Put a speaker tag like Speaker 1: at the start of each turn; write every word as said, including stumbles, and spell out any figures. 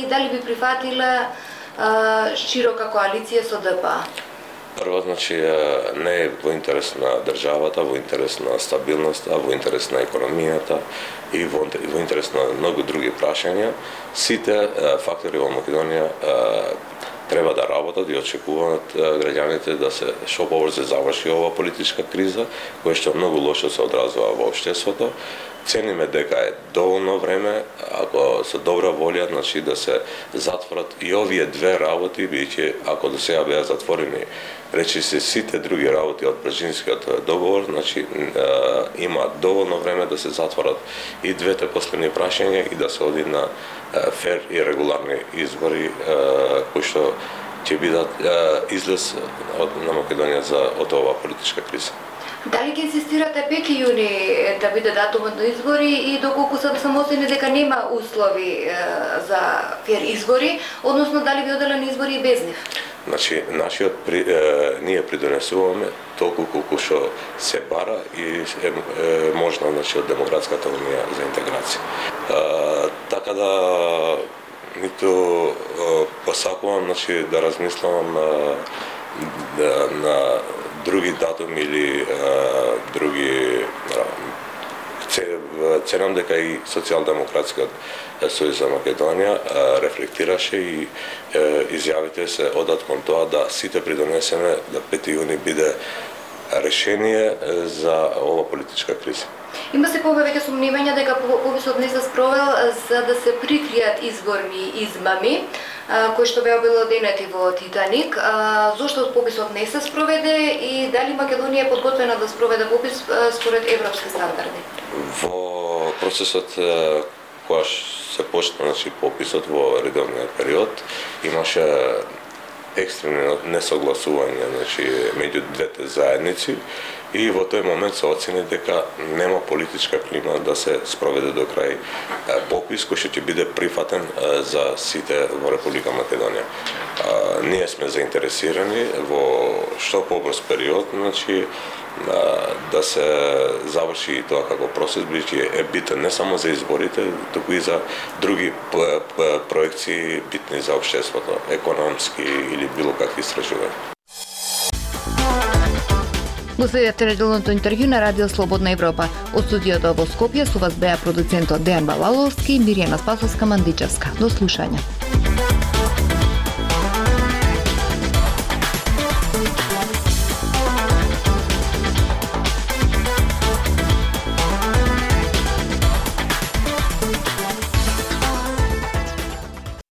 Speaker 1: дали би прифатила а, широка коалиција со Д П А?
Speaker 2: Прво, значи, не е во интерес на државата, во интерес на стабилноста, во интерес на економијата и во, во интерес на многу други прашања. Сите фактори во Македонија треба да работат и очекуваат граѓаните да се што побрзо заврши ова политичка криза, која што многу лошо се одразува во општеството. Цениме дека е доволно време, ако со добра волја, значи да се затворат и овие две работи, бидејќи ако до сега беа затворени, речи се сите други работи од Прежинскиот договор, значи е, има доволно време да се затворат и двете последни прашања и да се оди на е, фер и регуларни избори, е, кои што ќе бидат е, излез од, на Македонија за од оваа политичка криза.
Speaker 1: Дали ќе инсистирате пети јуни да биде датумот на избори и доколку сам самостојни дека нема услови е, за фер избори, односно дали би оделени избори и без нив?
Speaker 2: Значи, нашиот при, е, ние придонесуваме толку колку што се бара и е, е можна, значи, од Демократската унија за интеграција. Е, така да ниту е, посакувам, значи, да размислам е, да, на други датуми или е, други ценам дека и Социјалдемократскиот сојуз за Македонија е, рефлектираше и е, изјавите се одат кон тоа да сите придонесеме да пети јуни биде решение за ова политичка криза.
Speaker 1: Има се повеќе сомневања дека пописот не се спровел за да се прикријат изборни измами, кои што беа обелоденети во Титаник. Зошто пописот не се спроведе и дали Македонија е подготвена да спроведе попис според европски стандарди?
Speaker 2: Во процесот која се почна, значи, пописот во редовниот период, имаше екстремно несогласување, значи, меѓу двете заедници и во тој момент се оцени дека нема политичка клима да се спроведе до крај попис кој што ќе биде прифатен за сите во Република Македонија. Ние сме заинтересирани во што побрз период, значи, да се заврши и тоа како процес, бидејќи е битен не само за изборите, туку и за други проекции битни за општеството, економски или било какви истражувања.
Speaker 1: Го следете неделното интервју на Радио Слободна Европа. Од студиото во Скопје со вас беа продуцентот Дејан Балаловски и Мирјана Спасовска Мандичевска. До слушање.